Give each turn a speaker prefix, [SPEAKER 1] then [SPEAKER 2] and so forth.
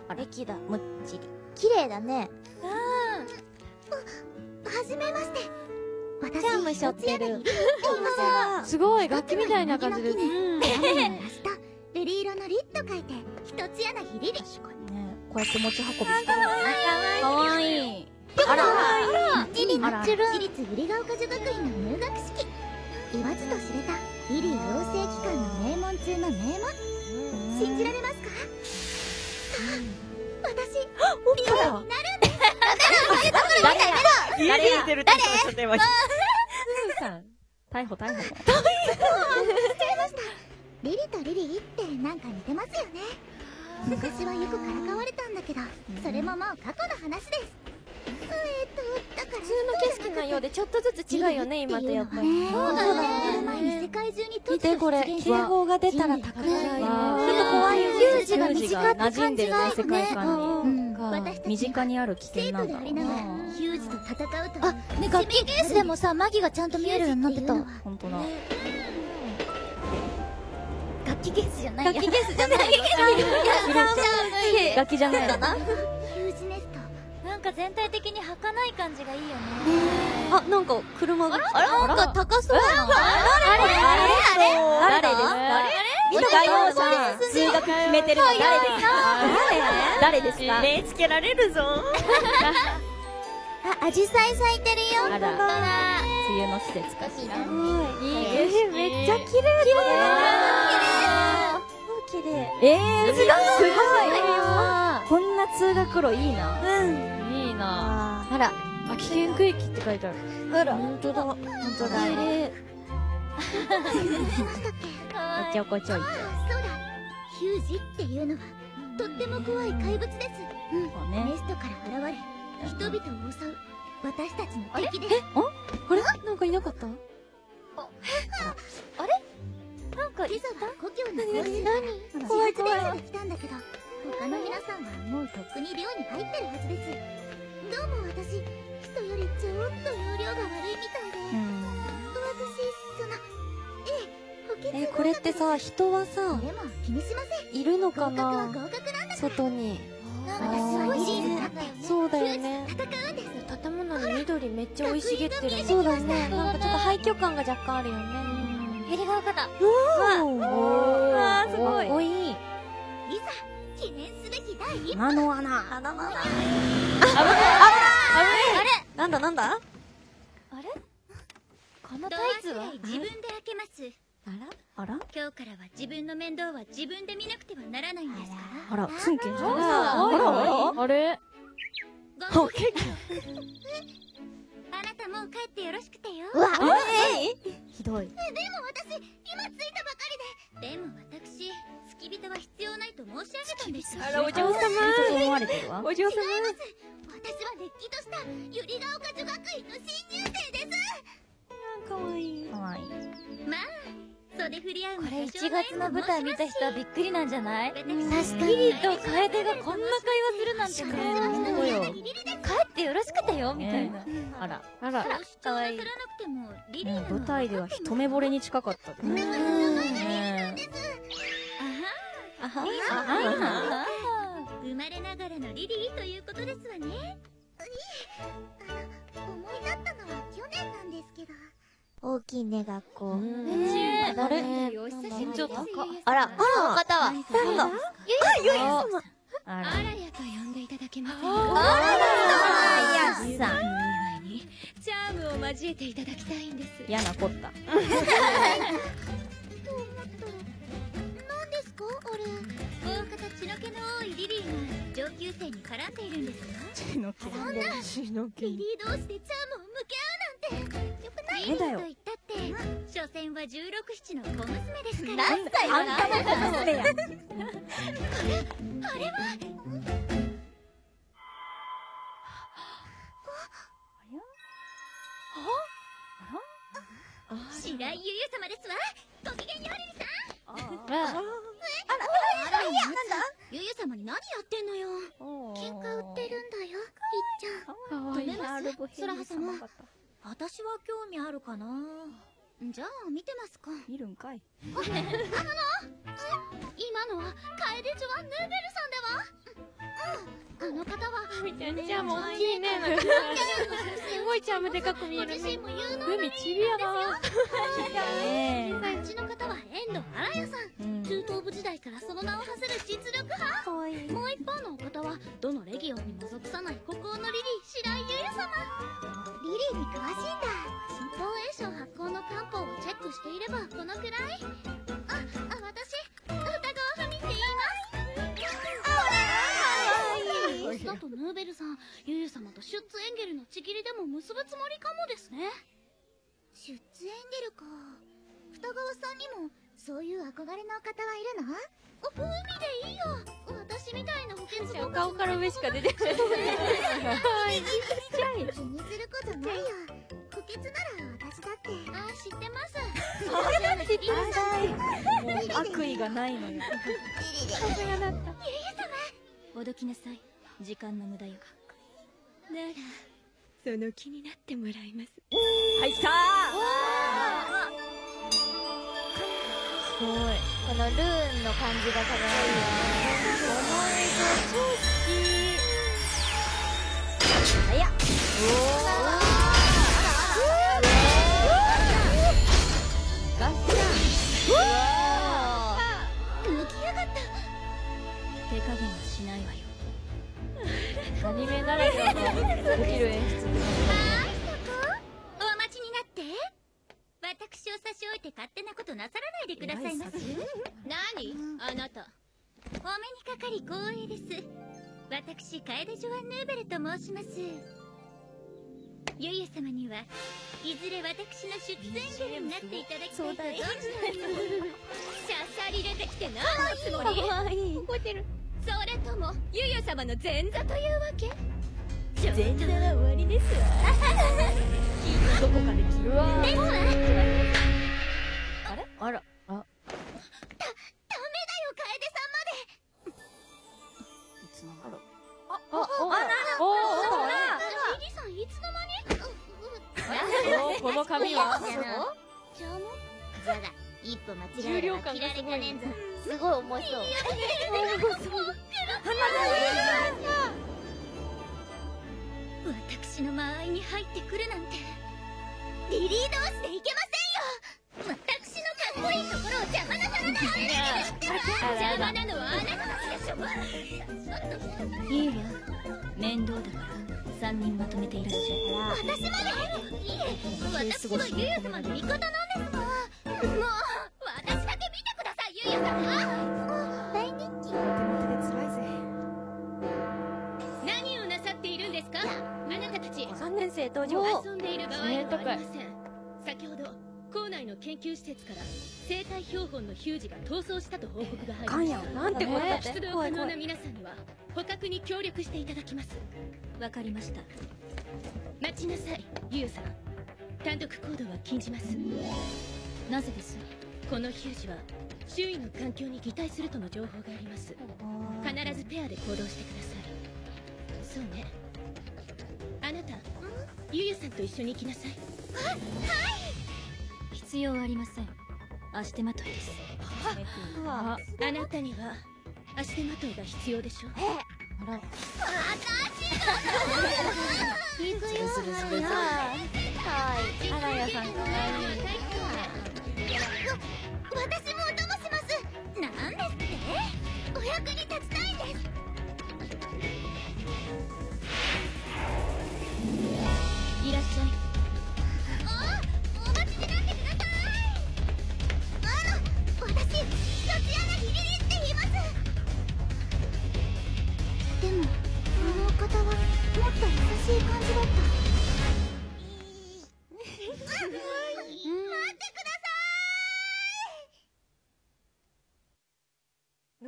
[SPEAKER 1] 駅だ。
[SPEAKER 2] むっちり。綺麗だね。
[SPEAKER 3] はじめまして。私、
[SPEAKER 2] チャーム背負ってる。
[SPEAKER 1] すごい、楽器みたいな感じで。
[SPEAKER 3] ラルリ色のリッと書いて、一つ柳リリ。
[SPEAKER 2] 確かにね。こうやって持ち運びしてる。
[SPEAKER 1] かわいい。
[SPEAKER 2] あら。
[SPEAKER 3] リリ
[SPEAKER 2] あら
[SPEAKER 3] 私立百合ヶ丘女学院の入学式。言わずと知れたリリー養成機関の名門中の名門。信じられますか？私、リリーになるんです。
[SPEAKER 2] 誰や
[SPEAKER 4] てるって言ってました今。
[SPEAKER 2] 逮捕。
[SPEAKER 3] リリとリリーってなんか似てますよね。昔はよくからかわれたんだけど、それももう過去の話です。だから
[SPEAKER 1] 普通の景色のようでちょっとずつ違うよね、今とやっぱり。
[SPEAKER 3] そうだね。前に世界中に
[SPEAKER 1] 見てこれ、警報が出たら高台。ちょっと
[SPEAKER 2] 怖い。
[SPEAKER 1] ヒュージが身近って
[SPEAKER 2] 馴染んでるね、世界観に。身近にある危険
[SPEAKER 3] 生
[SPEAKER 2] なんだろう
[SPEAKER 3] 徒でありながら
[SPEAKER 2] な。
[SPEAKER 3] ヒュージと戦うと
[SPEAKER 2] あ、ね、楽器ケースでもさ、マギがちゃんと見えるようになってた。ほんとだ。
[SPEAKER 1] 楽器ケースじゃない
[SPEAKER 2] 楽器ケースじゃないよ。楽器じゃないの。
[SPEAKER 3] ヒュージネスト。
[SPEAKER 1] なんか全体的に儚い感じがいいよね。
[SPEAKER 4] あ、なんか車が。
[SPEAKER 2] なんか高そうな。誰ですか？
[SPEAKER 4] 見たさん、数学決めてるの誰ですか？目つけられるぞ。
[SPEAKER 3] あ、アジサイ咲いてるよ。
[SPEAKER 2] あら、梅雨の季節かしら。
[SPEAKER 1] いい。めっちゃ綺麗だ。綺麗。
[SPEAKER 2] すごい。こんな通学路いいな。いいな。あら、危険区域って書いてある。あら、ほんとだ。ほんとだ。おちょこちょい。
[SPEAKER 3] そうだ。ヒュージっていうのはとっても怖い怪物です。ネストから現れ、人々を襲う私たちの敵です。
[SPEAKER 1] あれなんかいなかった？あれなんか
[SPEAKER 3] 今朝は故郷の公園
[SPEAKER 1] 何？
[SPEAKER 3] 怖い怖い。で来たんだけど、他の皆さんはもうとっくに寮に入ってるはずです。どうも私、人よりちょっと容量が悪いみたいで。
[SPEAKER 1] これってさ、人はさ、
[SPEAKER 3] でも気にしません。
[SPEAKER 1] いるのか
[SPEAKER 3] 合格は
[SPEAKER 1] な？
[SPEAKER 3] 合格なんだから。
[SPEAKER 1] 外に。
[SPEAKER 3] 私はリリーになって
[SPEAKER 1] そうだよね。
[SPEAKER 3] 戦うんです。
[SPEAKER 1] 建物に緑めっちゃ生い茂ってる。そうだね。なんかちょっと廃墟感が若干あるよね。ヘリが丘だ。
[SPEAKER 4] おー、すごい。
[SPEAKER 1] かっこいい。
[SPEAKER 3] いざ記念すべき第一歩。
[SPEAKER 2] 穴の穴。
[SPEAKER 4] なんだ
[SPEAKER 1] あれこのタイツは
[SPEAKER 3] 自分で開けます。
[SPEAKER 2] あら
[SPEAKER 3] 今日からは自分の面倒は自分で見なくてはならないんですから。
[SPEAKER 2] あら、つんけんじゃん。
[SPEAKER 1] あれ
[SPEAKER 3] ごめん。あなたもう帰ってよろしくてよ。
[SPEAKER 2] ひどい。
[SPEAKER 3] でも私、今着いたばかりで。でも私、付き人は必要ないと申し上げたんです。
[SPEAKER 4] あら、お嬢様。
[SPEAKER 2] そう思われてるわ。
[SPEAKER 4] お嬢様。
[SPEAKER 3] 違います。私はれっきとした百合ヶ丘女学院の新入生です。
[SPEAKER 4] かわいい。
[SPEAKER 2] かわいい。
[SPEAKER 3] まあ、袖振り合う
[SPEAKER 1] これ1月の舞台見た人はびっくりなんじゃない？
[SPEAKER 3] 確
[SPEAKER 1] リリーと楓がこんな会話するなんてね。
[SPEAKER 2] そうよ。
[SPEAKER 1] 帰ってよろしくてよみたいな。
[SPEAKER 2] あら。
[SPEAKER 1] あら、かわいい。
[SPEAKER 3] なくてもリリーなの
[SPEAKER 2] 舞台では一目惚れに近かったね。
[SPEAKER 1] あは
[SPEAKER 3] 生まれながらのリリーということですわね。思い立ったのは去年なんですけど。
[SPEAKER 2] 大きいね、学校。
[SPEAKER 1] あれ
[SPEAKER 3] お久しぶりです。
[SPEAKER 2] あら、
[SPEAKER 1] この方は。
[SPEAKER 2] あら。
[SPEAKER 3] あらやと呼んでいただけませんか。
[SPEAKER 2] やすさん。
[SPEAKER 3] お祝いにチャームを交えていただきたいんです。
[SPEAKER 2] 嫌なこった。
[SPEAKER 3] と思ったら、何ですかあれ。大方血の気の多いリリーが上級生に絡んでいるんですか。
[SPEAKER 2] 血の気。
[SPEAKER 3] そんなリリー同士でチャームを向け合うなんてよくない。リリーと言ったって所詮は16、7の小娘ですから。
[SPEAKER 1] 何歳だ
[SPEAKER 2] あんたの娘や。
[SPEAKER 3] あれは白井ゆゆ様ですわ。ごきげんようリリさん。ゆゆ様に何やってんのよ。喧嘩売ってるんだよ、いっちゃん。
[SPEAKER 1] かわいい。
[SPEAKER 3] そらは様。私は興味あるかな。じゃあ見てますか。
[SPEAKER 2] 見るんかい。
[SPEAKER 3] 今のは楓ジョアン・ヌーベルさんだわ。 あの方は
[SPEAKER 1] みたいな。じゃあもう大きいね。すごいチャームでかく見えるね。海ちびやな。
[SPEAKER 3] あっちの方は遠藤荒谷さん。中東部時代からその名を馳せる実力派。
[SPEAKER 1] かわいい。
[SPEAKER 3] もう一方のお方はどのレギオンにも属さない孤高のリリー白井優也様。リリーに詳しいんだ。防衛省発行の官報をチェックしていればこのくらい。私歌川文って言います。だとヌーベルさん、ユユ様とシュッツエンゲルのちぎりでも結ぶつもりかもですね。シュッツエンゲルか。二川さんにもそういう憧れの方はいるの？海でいいよ。私みたいな補欠
[SPEAKER 1] お顔から上しか出てない。
[SPEAKER 3] 気にすることないよ。補欠なら私だって。知ってます。
[SPEAKER 2] もう悪意がないのよ。
[SPEAKER 4] ほどきなさい。時間の無駄よ。ならその気になってもらいます。入ったー。
[SPEAKER 2] すごい。
[SPEAKER 1] このルーンの感じがかわいいよね。この映像超好き。早っ。ガッシャン。
[SPEAKER 3] 抜きやがった。
[SPEAKER 4] 手加減はしないわよ。
[SPEAKER 1] アニメならではのできる演出。
[SPEAKER 3] お待ちになって。私を差し置いて勝手なことなさらないでくださいます。
[SPEAKER 4] 何？あなた。
[SPEAKER 3] お目にかかり光栄です。私、楓ジョアン・ヌーベルと申します。ユユ様にはいずれ私の出演ゲルになっていただきたいと存じております。しゃしゃり出てきて何のつもり？
[SPEAKER 1] かわいい。
[SPEAKER 4] 覚えてる？それともユユ様の前座というわけ？
[SPEAKER 2] 前座は終わりですわ。
[SPEAKER 4] どこかで聞い
[SPEAKER 1] うわー。
[SPEAKER 3] ですわ。
[SPEAKER 2] あら。
[SPEAKER 3] ダメだよ、楓さんまで。リリさん、いつの間に？
[SPEAKER 1] この髪は
[SPEAKER 3] じゃが、一歩間違えれば切られかねんぞ。
[SPEAKER 1] すごい重そう。
[SPEAKER 3] 私の間合いに入ってくるなんて、リリー同士でいけませんよ。私のかっこいいところを邪魔なさらないで。邪魔なのはあなたたちでしょ。
[SPEAKER 4] いいわ。面倒だから3人まとめていらっしゃい。
[SPEAKER 3] 私まで？いえ、私はユユ様の味方なんですが。もう、私だけ見てください、ユユ様。大人気。
[SPEAKER 4] 何をなさっているんですか？あなたたち。
[SPEAKER 1] 3年生登場。
[SPEAKER 4] 遊んでいる場合ではありません。先ほど校内の研究施設から生体標本のヒュージが逃走したと報告が入りました。
[SPEAKER 1] なんてことだって。
[SPEAKER 4] 出動可能な皆さんには捕獲に協力していただきます。わかりました。待ちなさい、ユユさん。単独行動は禁じます。なぜです？このヒュージは周囲の環境に擬態するとの情報があります。必ずペアで行動してください。そうね。あなた、ユユさんと一緒に行きなさい。はい。必要ありません。足手まといです。あなたには足手まといが必要でしょう。
[SPEAKER 3] 行くよ。
[SPEAKER 1] はい。荒谷さんかわいい。